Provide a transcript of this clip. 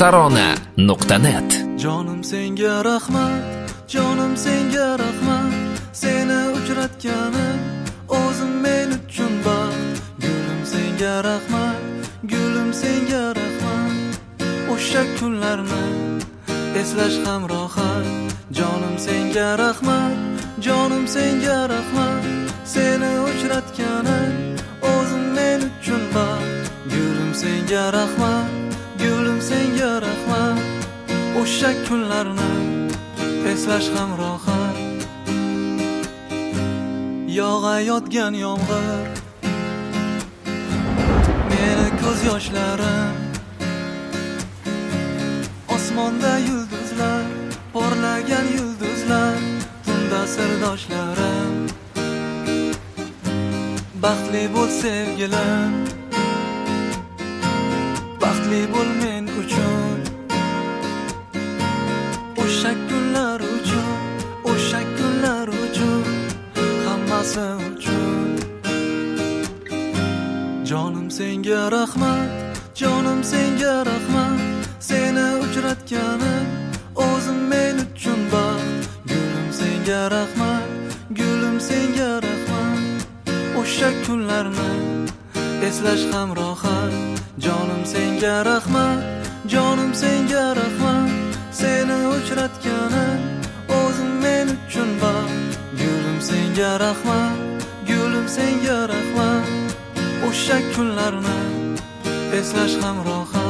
tarona.net. Jonim senga rahmat, jonim senga rahmat, seni uchratganim o'zim men uchun baxt. Gulim senga rahmat, gulim senga rahmat, o'sha kunlarni eslash ham rohat. Jonim senga rahmat, jonim senga rahmat, seni uchratganim o'zim men uchun baxt. Gulim senga rahmat, gulim senga rahmat, o'sha kunlarni eslash ham rohat. Yog'ayotgan yomg'ir, meni ko'z yoshlarim, osmonda yulduzlar, porlagan yulduzlar, tunda sirdoshlarim. Baxtli bo'l sevgilim, baxtli bo'l men uchun, o'sha kunlar uchun, o'sha kunlar uchun, hammasi uchun. Jonim senga rahmat, jonim senga rahmat, seni uchratganim o'zim men uchun baxt. Gulim senga rahmat, gulim senga rahmat, o'sha kunlarni eslash ham rohat. Jonim senga rahmat, jonim senga rahmat, seni uchratganim o'zim men uchun baxt. Gulim senga rahmat, gulim senga rahmat, o'sha kunlarni eslash ham rohat.